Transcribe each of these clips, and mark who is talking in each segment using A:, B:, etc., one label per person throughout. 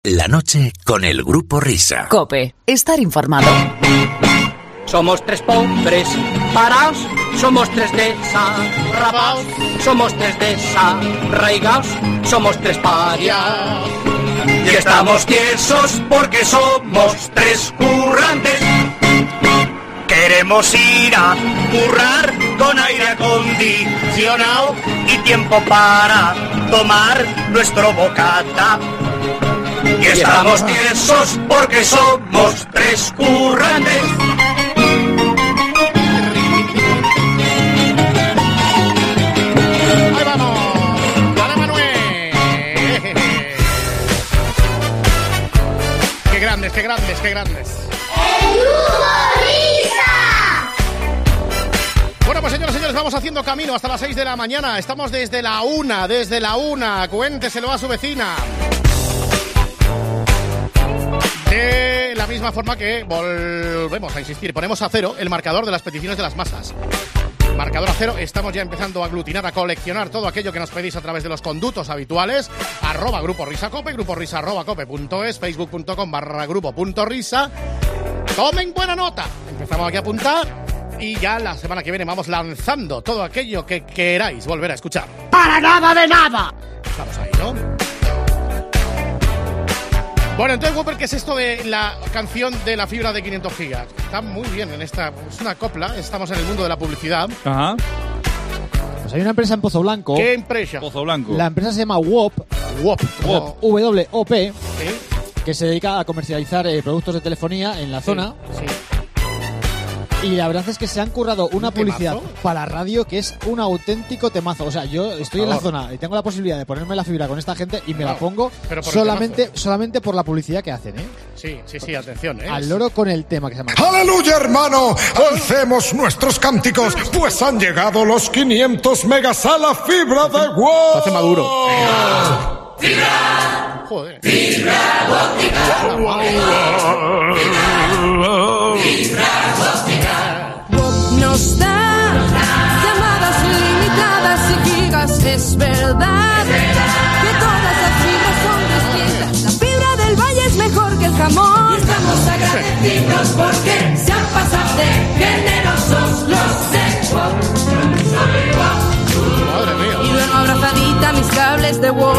A: La noche con el Grupo Risa.
B: COPE. Estar informado.
C: Somos tres pobres paraos, somos tres desarrapaos, somos tres desarraigaos, somos tres parias. Y estamos tiesos porque somos tres currantes. Queremos ir a currar con aire acondicionado y tiempo para tomar nuestro bocata. Y estamos tiesos porque somos tres currantes.
D: ¡Ahí vamos! ¡Dale, Manuel! ¡Qué grandes, qué grandes, qué grandes!
E: ¡El Grupo Risa!
D: Bueno, pues señores, vamos haciendo camino hasta las 6 de la mañana. Estamos desde la 1. Cuénteselo a su vecina. De la misma forma que volvemos a insistir, ponemos a cero el marcador de las peticiones de las masas. Marcador a cero, estamos ya empezando a aglutinar, a coleccionar todo aquello que nos pedís a través de los conductos habituales. @Grupo Risa Cope, Grupo Risa @cope.es, facebook.com/grupo.risa. Tomen buena nota. Empezamos aquí a apuntar y ya la semana que viene vamos lanzando todo aquello que queráis volver a escuchar.
E: ¡Para nada de nada!
D: Estamos ahí, ¿no? Bueno, entonces, Whopper, ¿qué es esto de la canción de la fibra de 500 gigas? Está muy bien en esta... Es una copla, estamos en el mundo de la publicidad.
F: Ajá.
G: Pues hay una empresa en Pozo Blanco.
D: ¿Qué empresa?
F: Pozo Blanco.
G: La empresa se llama WOP.
D: WOP.
G: W-O-P.
D: ¿Sí?
G: Que se dedica a comercializar productos de telefonía en la zona.
D: Sí.
G: Y la verdad es que se han currado una publicidad
D: temazo
G: para radio que es un auténtico temazo. O sea, yo estoy en la zona y tengo la posibilidad de ponerme la fibra con esta gente y me la pongo solamente por la publicidad que hacen, ¿eh?
D: Sí, atención, ¿eh?
G: Al loro con el tema que se llama.
H: ¡Aleluya, hermano! Alcemos nuestros cánticos, pues han llegado los 500 megas a la fibra de WOP.
D: Hace maduro.
E: ¡Fibra!
D: Joder.
E: ¡Fibra óptica! ¡Fibra óptica!
I: Nos da llamadas limitadas y gigas, es verdad que todas las fibras son distintas. La fibra del valle es mejor que el jamón.
E: Y estamos agradecidos porque se han pasado de generosos los de WOP.
D: Madre mía.
I: Y luego abrazadita mis cables de WOP.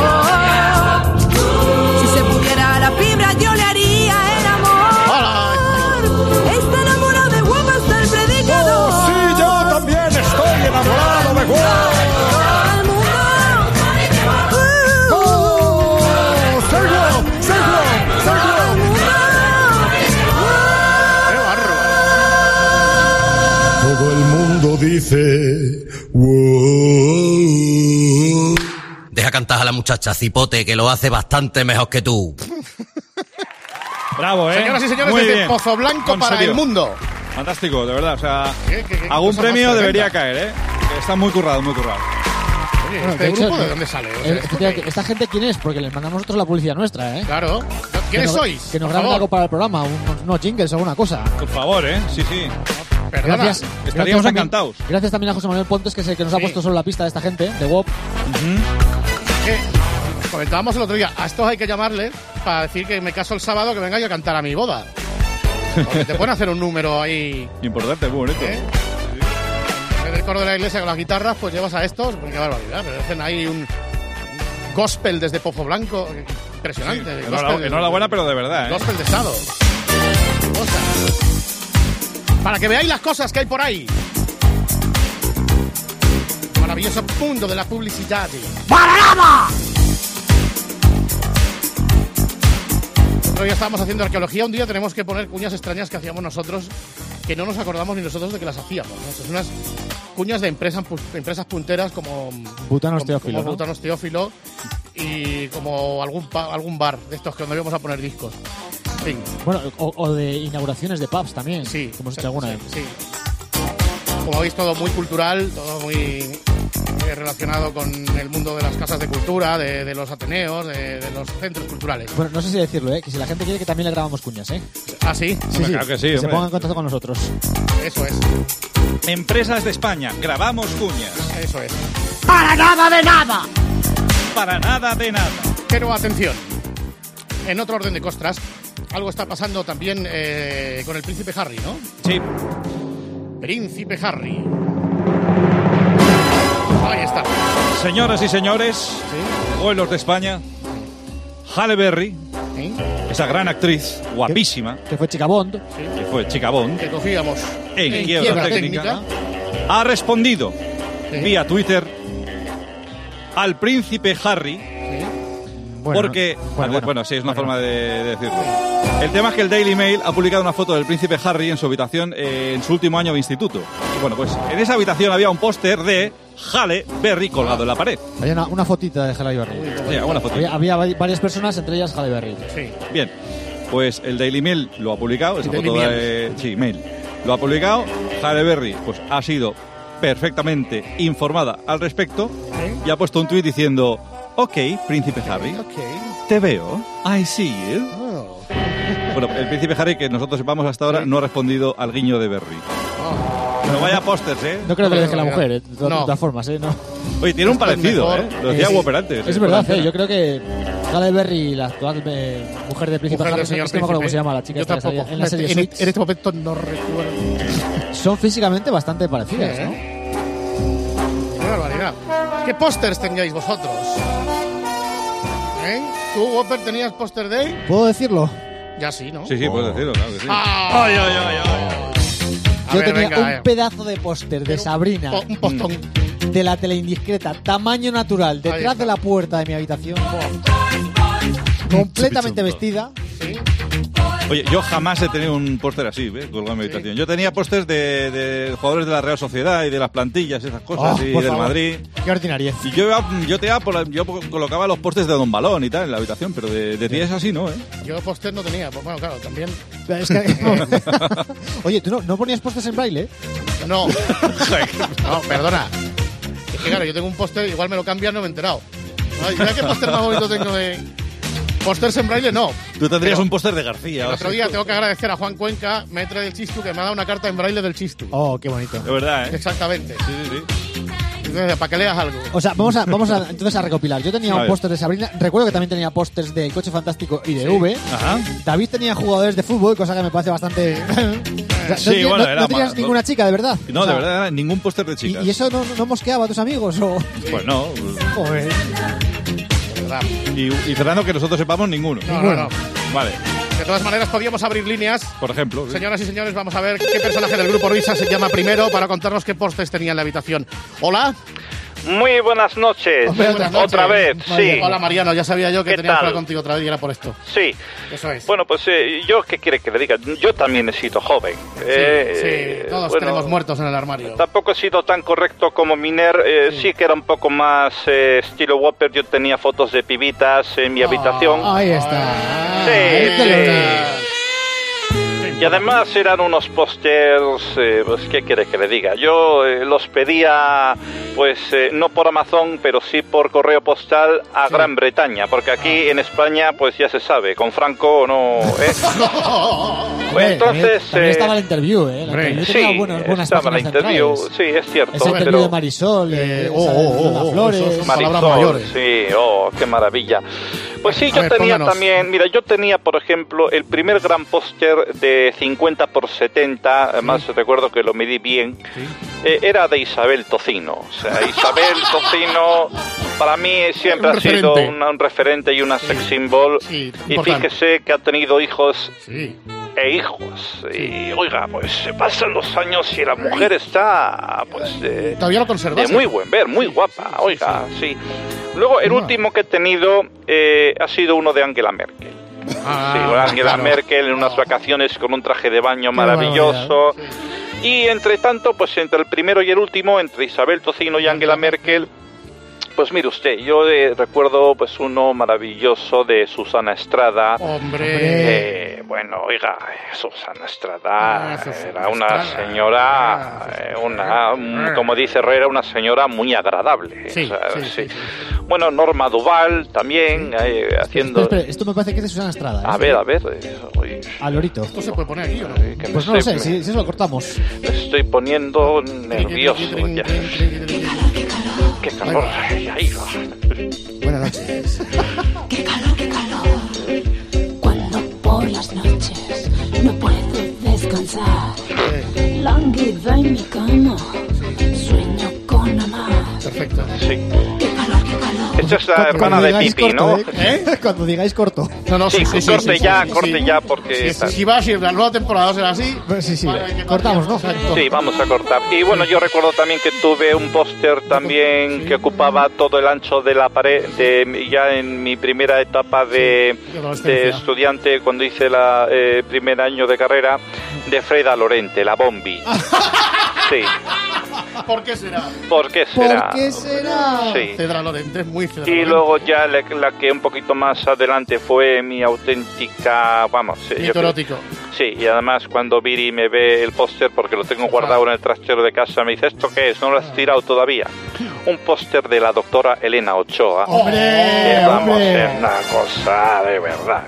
I: Si se pudiera la fibra yo le haría el amor. Está enamorado de WOP hasta el predicador.
H: ¡Oh, sí, yo también estoy enamorado de WOP! Todo el mundo dice wow.
A: Deja cantar a la muchacha Cipote, que lo hace bastante mejor que tú.
F: Bravo, ¿eh?
D: Señoras y señores,
F: Muy
D: desde
F: bien.
D: Pozo Blanco para el mundo.
F: Fantástico, de verdad. O sea,
D: ¿Qué
F: algún
D: cosa más
F: premio debería
D: tremenda?
F: caer, ¿eh? Que está muy currado, muy currado.
D: Oye,
G: Bueno,
D: ¿este
G: de hecho,
D: grupo de dónde sale? O sea, ¿esto qué?
G: ¿Esta gente quién es? Porque les mandamos nosotros la publicidad nuestra, ¿eh?
D: Claro. ¿Quiénes sois?
G: Que nos
D: Por
G: graben
D: favor.
G: algo para el programa, unos jingles, alguna cosa.
F: Por favor, ¿eh? Sí.
D: Perdona.
G: Gracias.
F: Estaríamos
G: también-
F: encantados.
G: Gracias también a José Manuel Pontes, que es el que nos ha
D: Sí.
G: puesto sobre la pista de esta gente, de WOP.
D: Que comentábamos el otro día, a estos hay que llamarle para decir que me caso el sábado, que venga yo a cantar a mi boda. Porque te pueden hacer un número ahí,
F: Importante, muy bonito.
D: ¿eh? En el coro de la iglesia con las guitarras, pues llevas a estos, qué barbaridad, pero hacen ahí un gospel desde Pozo Blanco, impresionante.
F: Sí.
D: Gospel,
F: Enhorabuena, pero de verdad, ¿eh?
D: gospel de estado. Cosas. Para que veáis las cosas que hay por ahí. Maravilloso mundo de la publicidad.
E: ¡Para nada!
D: Otro día estábamos haciendo arqueología, un día tenemos que poner cuñas extrañas que hacíamos nosotros, que no nos acordamos ni nosotros de que las hacíamos, ¿no? Son unas cuñas de empresas punteras como
G: Butanos
D: como
G: Teófilo, ¿no?
D: Butanos Teófilo y como algún bar de estos que donde íbamos a poner discos. En fin,
G: Bueno, o de inauguraciones de pubs también.
D: sí.
G: Que hemos hecho alguna vez.
D: Sí. Como veis, todo muy cultural, todo muy relacionado con el mundo de las casas de cultura, de los ateneos, de los centros culturales.
G: Bueno, no sé si decirlo, ¿eh? Que si la gente quiere que también le grabamos cuñas, ¿eh?
D: Ah, sí,
F: Hombre, claro que sí,
G: se
F: hombre.
G: pongan en contacto con nosotros.
D: eso es,
F: Empresas de España, grabamos cuñas.
D: eso es.
E: ¡Para nada de nada!
F: Para nada de nada.
D: Pero atención, En otro orden de costras, algo está pasando también con el príncipe Harry, ¿no?
F: Sí.
D: Príncipe Harry. Ahí está.
F: Señoras y señores,
D: ¿Sí?
F: pueblos de España, Halle Berry,
D: ¿Sí?
F: esa gran actriz, guapísima,
G: Que fue Chica Bond.
F: que fue Chica Bond,
D: Que cogíamos
F: en quiebra técnica, ha respondido
D: Sí.
F: vía Twitter al príncipe Harry.
G: Bueno,
F: Porque,
G: bueno.
F: sí, es una forma de decirlo. El tema es que el Daily Mail ha publicado una foto del príncipe Harry en su habitación en su último año de instituto. Y bueno, pues en esa habitación había un póster de Halle Berry colgado en la pared.
G: Había una fotita de Halle Berry.
F: Sí, una foto.
G: Había varias personas, entre ellas Halle Berry.
D: Sí.
F: Bien, pues el Daily Mail lo ha publicado, esa
D: Daily
F: foto
D: Mail.
F: de... Sí, Mail. Lo ha publicado, Halle Berry pues ha sido perfectamente informada al respecto y ha puesto un tuit diciendo: ok, príncipe Harry, te veo, I see you.
D: Oh.
F: Bueno, el príncipe Harry, que nosotros sepamos hasta ahora, no ha respondido al guiño de Berry. Pero vaya pósters, ¿eh?
G: No creo que le deje la mujer, de
D: No.
G: todas formas, ¿eh? No.
F: Oye, tiene un
D: Esto es
F: parecido,
D: mejor.
F: ¿eh? Lo decía
G: Sí.
F: Whopper antes.
G: Es verdad, yo creo que Halle Berry, la actual mujer del príncipe
D: Mujer
G: Harry,
D: del señor
G: es que no me acuerdo cómo
D: príncipe.
G: se llama la chica
D: Yo
G: esta que
D: tampoco.
G: salía en la serie
D: En
G: Suits,
D: este momento no recuerdo.
G: son físicamente bastante parecidas, ¿no?
D: Qué barbaridad. ¿Qué pósters tengáis vosotros? ¿Tú, Whopper, tenías póster de él?
G: ¿Puedo decirlo?
D: Ya sí, ¿no?
F: Sí, puedes decirlo, claro que sí.
D: ¡Ay, ay, ay,
G: Yo
D: ver,
G: tenía
D: venga,
G: un pedazo de póster de Sabrina,
D: Un postón.
G: de la tele indiscreta, tamaño natural,
D: Ahí
G: detrás
D: está.
G: de la puerta de mi habitación. Completamente vestida.
D: Sí.
F: Oye, yo jamás he tenido un póster así, ¿ves? Colgado en mi habitación. Yo tenía pósters de jugadores de la Real Sociedad y de las plantillas, esas cosas, y
G: por
F: del
G: favor.
F: Madrid.
G: Qué ordinariez.
F: Y yo colocaba los pósters de Don Balón y tal en la habitación, pero de ti es así, ¿no?
D: Yo póster no tenía. Pues bueno, claro, también.
G: Es que- Oye, ¿tú no ponías pósters en braille?
D: No. No, perdona. Es que claro, yo tengo un póster, igual me lo cambian, no me he enterado. Ay, mira qué póster más bonito tengo de. Pósters en braille, no.
F: Tú tendrías
D: Pero
F: un póster de García.
D: El
F: o
D: otro
F: así.
D: día tengo que agradecer a Juan Cuenca, maître del Chistu, que me ha dado una carta en braille del Chistu.
G: Oh, qué bonito.
F: De verdad, ¿eh?
D: Exactamente.
F: Sí, sí, sí.
D: Entonces, para que leas algo.
G: O sea, vamos a entonces a recopilar. Yo tenía
F: A
G: un
F: ver.
G: póster de Sabrina. Recuerdo que también tenía pósters de Coche Fantástico y de V.
F: Ajá.
G: David tenía jugadores de fútbol, cosa que me parece bastante. O sea,
F: Sí, bueno, era
G: no tenías
F: más-
G: ninguna chica, de verdad.
F: No,
G: O sea,
F: de verdad, ningún póster de chicas.
G: ¿Y eso no mosqueaba a tus amigos? O...
F: Pues no.
G: Joder.
D: De verdad.
F: Y Fernando, que nosotros sepamos, ninguno.
D: No.
F: Vale,
D: De todas maneras, podíamos abrir líneas.
F: por ejemplo. ¿sí?
D: Señoras y señores, vamos a ver qué personaje del grupo Risa se llama primero para contarnos qué pósters tenía en la habitación. Hola.
B: Muy buenas noches.
D: Buenas noches.
B: Otra vez, sí.
D: Hola, Mariano. Ya sabía yo que
B: ¿Qué
D: tenía que
B: tal?
D: hablar contigo otra vez y era por esto.
B: Sí.
D: Eso es.
B: Bueno, pues yo, ¿qué quiere que le diga? Yo también he sido joven.
D: Sí, todos
B: bueno,
D: tenemos muertos en el armario.
B: Tampoco he sido tan correcto como Miner. Sí que era un poco más estilo Whopper. Yo tenía fotos de pibitas en mi habitación.
G: Ahí está.
B: Sí,
G: Ahí te lo
B: sí.
G: digo.
B: Y además eran unos pósters, pues qué quiere que le diga. Yo los pedía, pues no por Amazon, pero sí por correo postal a Gran Bretaña, porque aquí en España, pues ya se sabe, con Franco no.
G: Hombre,
B: Entonces,
G: también estaba la interview, ¿eh? La
D: hombre,
G: interview
B: sí,
G: tenía buenas
B: estaba la
G: páginas
B: interview,
G: centrales.
B: sí, es cierto.
G: Esa interview
B: pero
G: de Marisol, de
D: Lola
G: Flores.
D: eso es palabras
B: Marisol,
D: mayores.
B: sí, oh, qué maravilla. Pues sí,
D: A
B: yo
D: ver,
B: tenía
D: pónganos.
B: también, mira, yo tenía, por ejemplo, el primer gran póster de 50x70, además recuerdo que lo medí bien, era de Isabel Tocino. O sea, Isabel Tocino para mí siempre
D: Un
B: ha sido
D: referente.
B: un referente y una sex symbol.
D: Sí,
B: Y
D: importante.
B: fíjese que ha tenido hijos
D: Sí.
B: e hijos. Y oiga, pues se pasan los años y la mujer está, pues,
D: Todavía lo
B: de
D: conservas.
B: muy buen ver, muy guapa, oiga, sí. Luego, el último que he tenido ha sido uno de Angela Merkel. Sí, Angela Merkel en unas vacaciones con un traje de baño maravilloso. Y entre tanto, pues entre el primero y el último, entre Isabel Tocino y Angela Merkel, pues mire usted, yo recuerdo pues uno maravilloso de Susana Estrada.
D: Hombre.
B: Bueno, oiga, Susana Estrada
D: Susana
B: era una
D: Estrada.
B: señora, como dice Herrera, una señora muy agradable.
D: Sí,
B: O sea,
D: sí.
B: Bueno, Norma Duval también, haciendo...
G: Espera, esto me parece que es de Susana Estrada. ¿eh?
B: A ver, uy,
G: Al lorito.
D: ¿Esto se puede poner aquí o no?
B: que me
G: Pues no lo sé,
B: estoy-
G: si eso lo cortamos.
B: me estoy poniendo nervioso ya. Qué calor, ahí va.
D: Buenas noches.
J: las noches no puedo descansar. Lánguida en mi cama, sueño con amar.
D: Perfecto.
B: Sí.
J: Qué calor, qué calor.
B: Esto es la hermana de Pipi,
G: corto,
B: ¿no?
G: Cuando digáis corto.
D: No,
B: Sí, corte ya, porque...
D: Si va a ser la nueva temporada va a ser así...
G: Pues sí.
D: Vale,
G: Cortamos, ¿no?
B: Sí, vamos a cortar. Y bueno, yo recuerdo también que tuve un póster también que ocupaba todo el ancho de la pared, ya en mi primera etapa de estudiante, cuando hice la primer año de carrera, de Freda Lorente, la Bombi. Sí.
D: ¿Por qué será?
B: ¿Por qué será?
G: ¿Por qué será?
B: Sí.
D: Cedra Lorente, es muy Cedra
B: Y
D: Lorente.
B: luego ya la que un poquito más adelante fue mi auténtica, vamos...
D: Mito erótico.
B: Sí, y además cuando Viri me ve el póster, porque lo tengo guardado en el trastero de casa, me dice, ¿esto qué es? ¿No lo has tirado todavía? Un póster de la doctora Elena Ochoa.
G: ¡Hombre!
B: Vamos,
G: ¡Hombre!
B: es una cosa de verdad.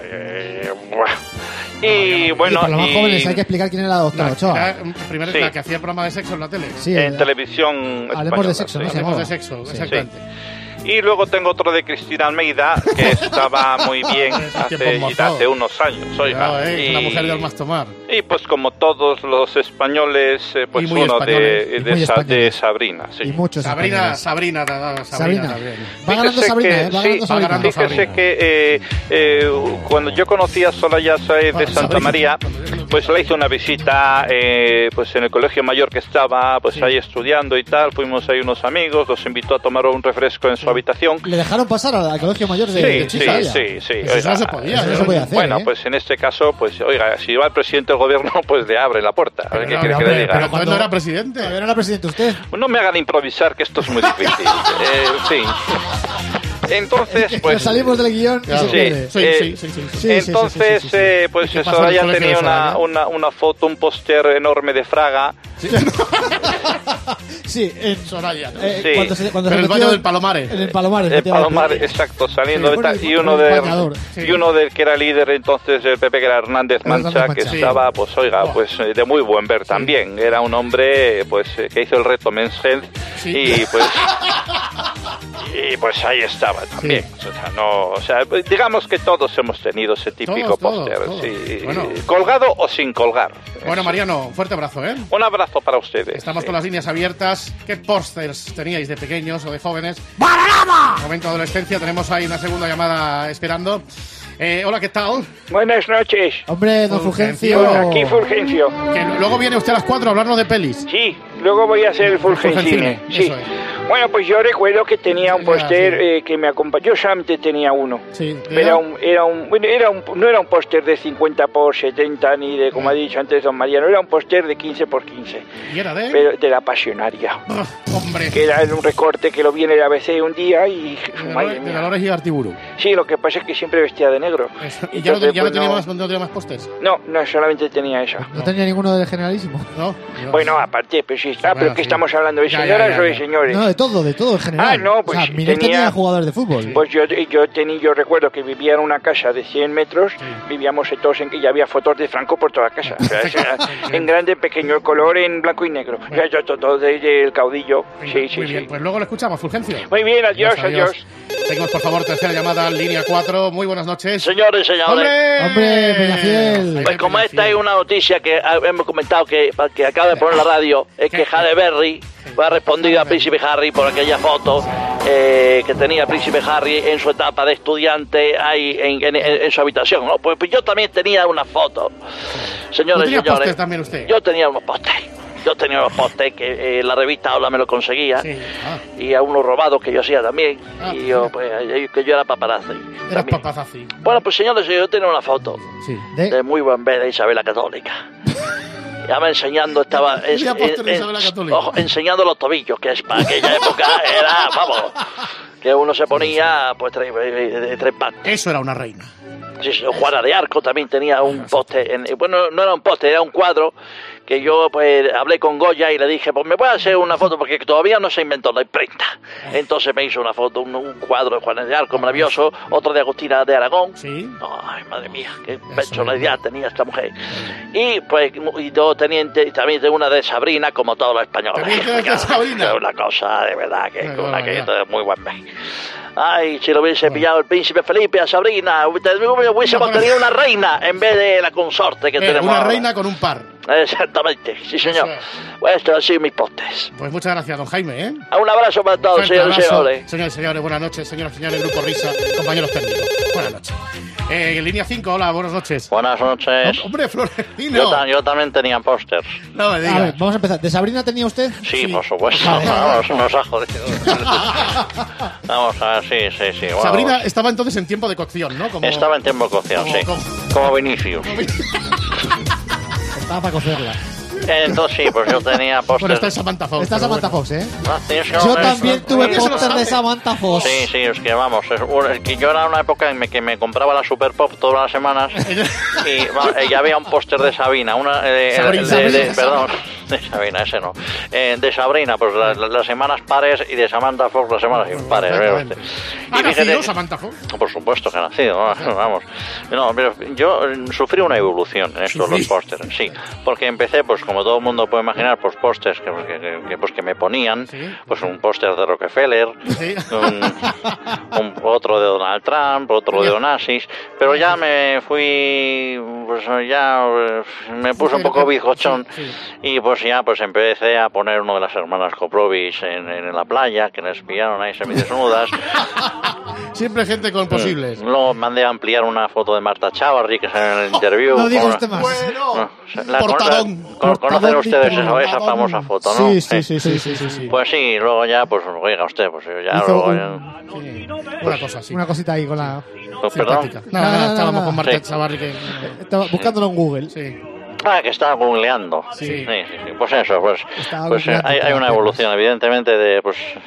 B: Y bueno...
G: Para los más jóvenes hay que explicar quién era la doctora Ochoa.
D: Era, primero
B: Sí.
D: la que hacía el programa de sexo en la tele.
G: Sí,
B: en televisión
G: Hablemos de
B: española,
G: sexo,
B: sí.
G: ¿no? Se
D: Hablemos
G: llamaba.
D: de sexo,
G: Sí.
D: exactamente.
B: Y luego tengo otro de Cristina Almeida, que estaba muy bien hace unos años, oiga.
D: Cuidado, es una mujer de almas tomar.
B: Y pues como todos los españoles, pues
D: Y muy
B: uno
D: españoles.
G: Y muy españoles.
B: de Sabrina, sí.
G: Y muchos.
D: Sabrina
G: Sabrina.
D: también.
G: Va ganando
B: Fíjese
G: Sabrina,
B: que-
G: Va
B: sí,
G: ganando Sabrina.
D: ganando
B: Fíjese
D: Sabrina.
B: que cuando yo conocí a Soraya Sáez de Santa María, pues le hice una visita pues en el colegio mayor que estaba, pues ahí estudiando y tal, fuimos ahí unos amigos, los invitó a tomar un refresco en su habitación.
G: ¿Le dejaron pasar al colegio mayor de
B: Sí,
G: Chisaya?
B: sí.
D: Eso no se podía.
G: Eso no se podía hacer,
B: Bueno,
G: ¿eh?
B: pues en este caso, pues oiga, si va el presidente del gobierno, pues le abre la puerta. A ver qué quiere que le diga.
D: Pero cuando no era presidente.
G: Todavía no era presidente usted.
B: No me hagan improvisar, que esto es muy difícil. Sí. Entonces, pues...
G: Nos salimos del guión y se
B: Sí.
G: pierde.
D: Sí.
B: Entonces, pues
D: ¿Qué pasó
B: Soraya
D: en el colegio
B: tenía
D: de Soraya?
B: una foto, un póster enorme de Fraga.
G: Sí, en
D: Soraya, ¿no?
B: Sí.
G: Cuando se
D: Pero el
G: metió
D: baño del Palomares.
G: En el Palomares.
B: El
G: efectivamente.
B: Palomar, exacto, saliendo
G: Sí,
B: de
G: bueno,
B: tal,
G: y un bañador.
B: y uno del que era líder entonces del PP, que era Hernández Mancha, que
G: Mancha.
B: estaba, pues oiga, pues de muy buen ver también. Era un hombre, pues, que hizo el reto Men's Health y pues ahí estaba también. O sea, digamos que todos hemos tenido ese típico
D: Todos,
B: póster,
D: todos.
B: sí,
D: Bueno.
B: colgado o sin colgar.
D: Bueno, Mariano, un fuerte abrazo, ¿eh?
B: Un abrazo para ustedes.
D: Estamos
B: sí.
D: con las líneas abiertas. ¿Qué pósters teníais de pequeños o de jóvenes? Momento de adolescencia. Tenemos ahí una segunda llamada esperando. Hola, ¿qué tal?
K: Buenas noches.
G: Hombre, don Fulgencio.
K: Hola, aquí Fulgencio.
D: Que luego viene usted a las 4 a hablarnos de pelis.
K: Sí, luego voy a hacer el Fulgencine. Sí.
D: Eso es.
K: Bueno, pues yo recuerdo que tenía un
D: Sí,
K: póster que me acompañó. Yo solamente tenía uno.
D: Sí.
K: No era un póster de 50 por 70 ni de, como ha dicho antes don Mariano, era un póster de 15 por 15.
D: ¿Y era de?
K: Pero de la Pasionaria.
D: Hombre.
K: Que era un recorte que lo vi en el ABC un día y... madre
D: De
K: mía.
D: Dolores y Artiburu.
K: Sí, lo que pasa es que siempre vestía de negro.
D: ¿Y ya no
K: Entonces, pues,
D: tenía más pósters?
K: No, solamente tenía eso.
G: ¿No tenía ninguno del generalísimo?
D: No.
K: Bueno, aparte, pues sí. Ah, pero
D: Bueno,
K: ¿qué
D: sí.
K: estamos hablando? ¿De
D: Ya,
K: señoras
D: ya,
K: o de
D: ya.
K: señores?
G: No, de todo en general.
K: Ah, no, pues
G: o sea, Miguel tenía jugadores de fútbol.
K: Pues yo recuerdo que vivía en una casa de 100 metros, vivíamos todos y ya había fotos de Franco por toda la casa. O sea, en grande, en pequeño, el color en blanco y negro. O sea, yo todo del caudillo. Sí.
D: Muy bien, pues luego lo escuchamos, Fulgencio.
K: Muy bien, adiós.
D: Seguimos, por favor, tercera llamada, línea 4. Muy buenas noches.
L: Señores y señores.
G: Hombre, Peñafiel.
L: Pues como esta es una noticia que hemos comentado que acaba de poner la radio, es que Halle Berry ha respondido a Príncipe Harry por aquella foto que tenía Príncipe Harry en su etapa de estudiante ahí en su habitación, ¿no? Pues yo también tenía una foto. Señores y
D: ¿Tenía póster
L: señores.
D: también usted?
L: Yo tenía unos pósteres. Yo tenía unos pósteres que la revista Hola me lo conseguía.
D: Sí.
L: Y a unos robados que yo hacía también. Y yo, pues, que yo era paparazzi.
D: Eras
L: también.
D: papazzi.
L: Bueno, pues señores, yo tenía una foto
D: Sí.
L: de muy buen ver de Isabel la Católica. Ya me enseñando, estaba
D: Tenía póster de Isabel la Católica.
L: enseñando los tobillos, que es para aquella época era, vamos, que uno se ponía pues tres partes.
D: Eso era una reina.
L: Sí, Juana de Arco también tenía un póster, bueno, no era un póster, era un cuadro que yo pues hablé con Goya y le dije, pues me voy a hacer una foto porque todavía no se inventó la imprenta. Entonces me hizo una foto, un cuadro de Juan de Arco maravilloso, otro de Agustina de Aragón.
D: Sí.
L: Ay, madre mía, qué personalidad tenía esta mujer. Y pues yo también tengo una de Sabrina, como todos los españoles.
D: ¿También de Sabrina?
L: Es una cosa de verdad que es una que es muy guapa. Ay, si lo hubiese pillado el príncipe Felipe a Sabrina, hubiésemos tenido una reina en vez de la consorte que tenemos
D: una
L: ahora.
D: reina con un par.
L: Exactamente, sí señor. Pues esto ha sido mis postes.
D: Pues muchas gracias, don Jaime, ¿eh?
L: Un abrazo para todos, señores y señores.
D: Señores y señores, buenas noches. Señoras y señores, Grupo Risa, compañeros técnicos. Buenas noches. Línea 5, hola, buenas noches.
L: Buenas noches.
D: Hombre, Florentino.
L: Yo también tenía pósters.
D: No me digas.
G: A ver, vamos a empezar. ¿De Sabrina tenía usted?
L: Sí, por supuesto. Vamos, nos ha jodido. Vamos a ver, sí. Wow.
D: Sabrina estaba entonces en tiempo de cocción, ¿no?
L: Estaba en tiempo de cocción, sí. Como Vinicius.
G: Estaba para cocerla.
L: Entonces sí, pues yo tenía póster.
D: Bueno, está Samantha Fox.
G: Está Samantha Fox, ¿eh?
L: Yo
G: también tuve póster de Samantha Fox.
L: Sí, es que vamos, es que yo era una época en que me compraba la Super Pop todas las semanas y ya había un póster de Sabina, perdón, de Sabina, ese no. De Sabrina, pues las semanas pares y de Samantha Fox las semanas impares.
D: ¿Ha nacido Samantha Fox?
L: Por supuesto que ha nacido, vamos. No, pero yo sufrí una evolución en estos los pósters, sí, porque empecé pues como todo el mundo puede imaginar, pues pósters que me ponían, pues un póster de Rockefeller, otro de Donald Trump, otro de Onassis, pero ya me fui, pues ya me puse un poco bizcochón y pues ya pues empecé a poner uno de las hermanas Koprovich en la playa, que les pillaron ahí semidesnudas.
D: Siempre gente con posibles.
L: Luego mandé a ampliar una foto de Marta Chávarri, que sale en el interview.
G: No diga usted más.
D: Bueno, portadón.
L: ¿Conocen ustedes esa famosa foto, no?
G: Sí.
L: Pues sí, luego ya, pues oiga usted, pues ya
D: una cosa así.
G: Una cosita ahí con la...
L: Perdón.
D: No, estábamos con Marta Chávarri que...
G: Estaba buscándolo en Google.
D: Sí.
L: Que estaba googleando. Sí. Pues eso, pues hay una evolución, evidentemente, de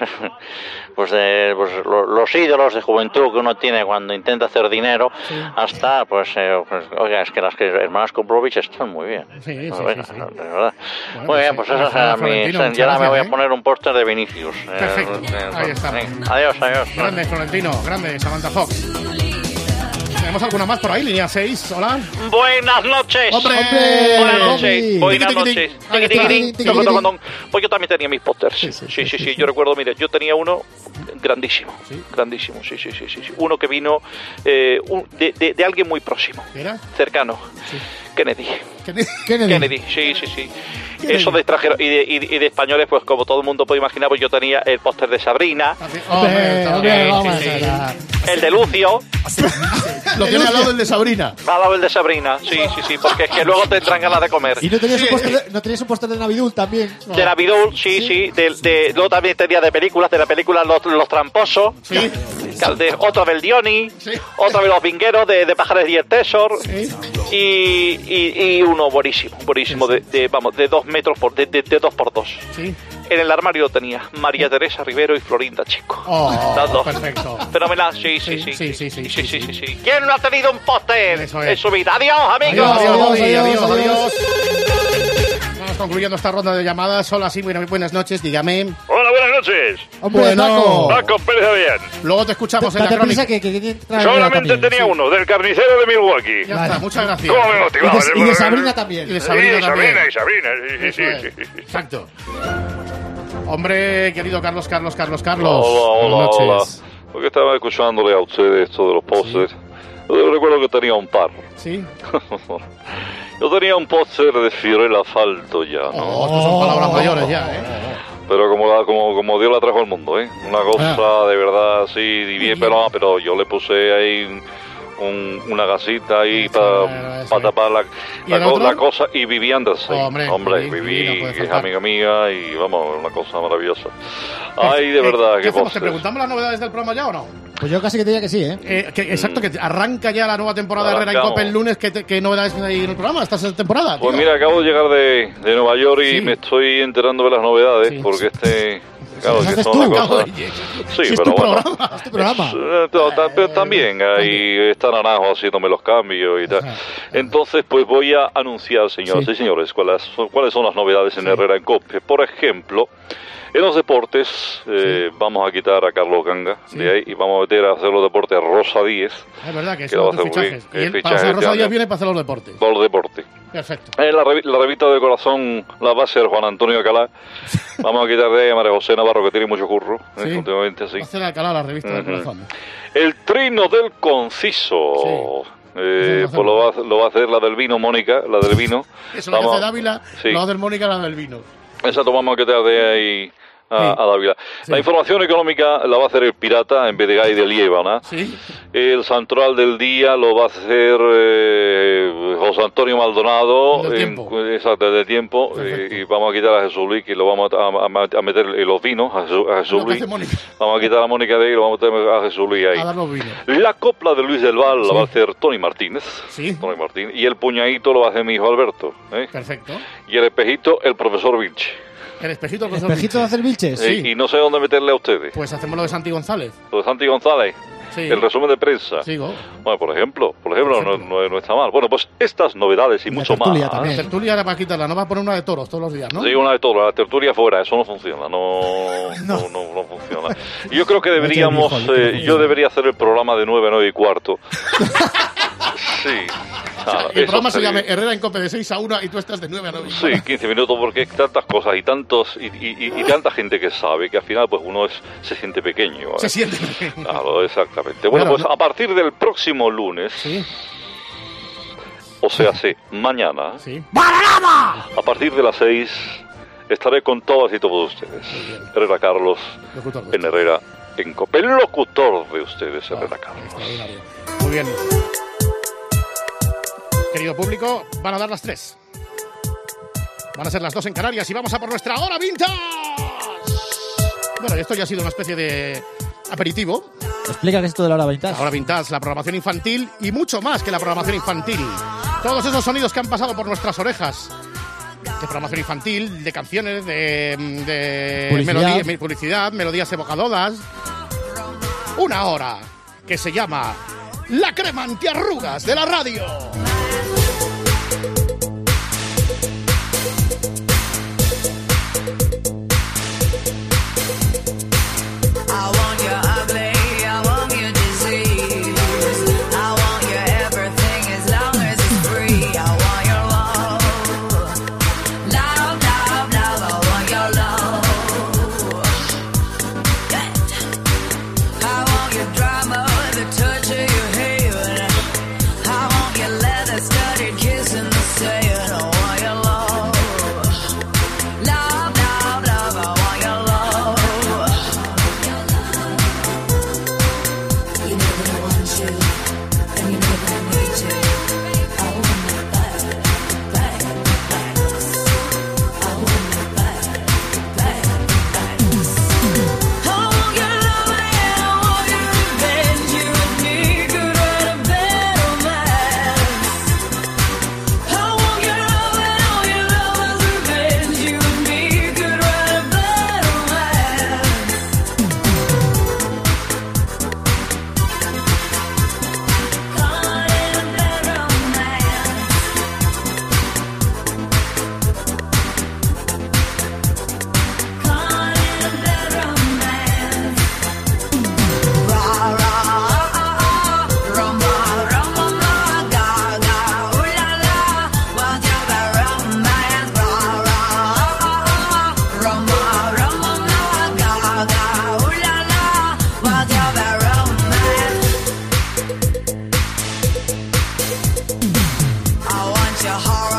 L: los ídolos de juventud que uno tiene cuando intenta hacer dinero, hasta oiga, es que las hermanas Koprovich están muy bien.
D: Sí.
L: De verdad. Muy bien, pues esa será mi. Y ahora me voy a poner un póster de Vinicius.
D: Perfecto. Ahí está.
L: Adiós.
D: Grande, Florentino. Grande, Samantha Fox. ¿Tenemos alguna más por ahí? Línea 6, hola.
L: Buenas noches.
D: ¡Hombre!
L: Buenas noches. Pues yo también tenía mis pósters. Sí. Yo recuerdo, mire, yo tenía uno grandísimo. Grandísimo, sí. Uno que vino de alguien muy próximo.
D: ¿Era?
L: Cercano.
D: Sí.
L: Kennedy, sí. Eso de extranjeros y de españoles, pues como todo el mundo puede imaginar, pues yo tenía el póster de Sabrina, el de Lucio.
D: Lo tiene al lado del de Sabrina.
L: Al lado del de Sabrina, sí, porque es que luego tendrán ganas de comer.
G: ¿Y no tenías un póster de Navidul también?
L: De Navidul, sí. Luego también tenía de la película Los Tramposos. Sí. Otro del Dioni, otro de los vingueros de Pájaros y el Tesor, y uno buenísimo de 2 metros de 2x2.
D: Sí.
L: En el armario lo tenía María Teresa Rivero y Florinda Chico.
D: Las dos. Perfecto.
L: Fenomenal, sí. ¿Quién no ha tenido un póster en su vida? Adiós, amigos.
D: Adiós. Vamos concluyendo esta ronda de llamadas. Hola, sí, buenas noches, dígame.
M: Hola, buenas noches.
G: Bueno.
M: Paco Pérez Avián.
D: Luego te escuchamos en la crónica.
M: Solamente tenía uno, del carnicero de Milwaukee.
D: Ya está, muchas gracias.
M: ¿Cómo me motivaba?
G: Y de Sabrina también.
D: Y de Sabrina también.
M: Sabrina, sí.
D: Exacto. Hombre, querido Carlos.
M: Hola.
D: Buenas noches.
M: Porque estaba escuchándole a ustedes esto de los pósters. Yo recuerdo que tenía un par.
D: ¿Sí?
M: Yo tenía un póster de Fiorella Falto ya, ¿no?
D: Estas son palabras mayores ya,
M: Pero como Dios la trajo al mundo, Una cosa de verdad así, bien, pero yo le puse ahí una gasita ahí para tapar la cosa, y Vivi Anderson. Hombre, Vivi, que es amiga mía, y vamos, una cosa maravillosa. Ay, de verdad,
D: ¿qué hacemos? ¿Te preguntamos las novedades del programa ya o no?
G: Pues yo casi que diría que sí,
D: exacto, que arranca ya la nueva temporada de Herrera y Cope el lunes. ¿Qué novedades hay en el programa esta temporada, tío?
M: Pues mira, acabo de llegar de Nueva York y me estoy enterando de las novedades, porque Claro, que son las cosas... Sí,
G: si
M: pero bueno.
G: Es tu programa.
M: Pero también ahí está Naranjo haciéndome los cambios y tal. Entonces, pues voy a anunciar, señoras y señores, cuáles son las novedades en Herrera en COPE. Por ejemplo, en los deportes vamos a quitar a Carlos Ganga de ahí y vamos a meter a hacer los deportes a Rosa Díez.
D: Es verdad que
M: va a
D: son tus
M: hacer
D: fichajes. Para hacer Rosa Díez viene para hacer los deportes.
M: Por los deportes.
D: Perfecto.
M: La revista de corazón la va a hacer Juan Antonio Alcalá. Vamos a quitar de ahí a María José Navarro, que tiene mucho curro. Últimamente así.
D: Va a hacer Alcalá la revista de corazón.
M: El trino del conciso. Pues lo va a hacer la del vino, Mónica, la del vino.
D: Eso lo hace Dávila, lo va a hacer Mónica, la del vino.
M: Exacto, vamos a quitar de ahí a Dávila. La información económica la va a hacer el Pirata en vez de Gay de Liébana. El santoral del día lo va a hacer José Antonio Maldonado. Exacto, de tiempo. Y vamos a quitar a Jesús Luis, que lo vamos a meter en los vinos, a Jesús Luis. Vamos a quitar a Mónica de ahí y lo vamos a meter a Jesús Luis ahí. La copla de Luis del Val la va a hacer Tony Martínez. Tony Martínez. Y el puñadito lo va a hacer mi hijo Alberto.
D: Perfecto.
M: Y el espejito, el profesor Vilche.
D: El espejito,
G: ¿El espejito de hacer Vilches?
M: Y no sé dónde meterle a ustedes.
D: Pues hacemos lo de Santi González.
M: Lo de Santi González. El resumen de prensa. Bueno, por ejemplo, no está mal. Bueno, pues estas novedades y mucho más.
D: La tertulia era para quitarla, no va a poner una de toros todos los días, ¿no?
M: Sí, una de toros, la tertulia fuera, eso no funciona, no funciona. Yo creo que deberíamos, yo debería hacer el programa de 9 a 9 y cuarto. Sí. Nada,
D: el programa se llama Herrera en COPE de 6 a 1 y tú estás de 9 a 9.
M: Sí, 15 minutos porque hay tantas cosas y tanta gente que sabe que al final pues uno se siente pequeño.
D: Se siente
M: pequeño. Claro, exactamente. Bueno, pues a partir del próximo lunes, o sea, mañana, a partir de las 6, estaré con todas y todos ustedes. Herrera Carlos, en Herrera en COPE. El locutor de ustedes, Herrera Carlos.
D: Muy bien. Querido público, van a dar las 3. Van a ser las 2 en Canarias y vamos a por nuestra hora vintage. Bueno, esto ya ha sido una especie de aperitivo.
G: Explica qué es esto de la hora vintage.
D: La hora vintage, la programación infantil y mucho más que la programación infantil. Todos esos sonidos que han pasado por nuestras orejas. De programación infantil, de canciones, de publicidad, melodías evocadoras. Una hora que se llama La Crema Antiarrugas de la radio.
E: Your heart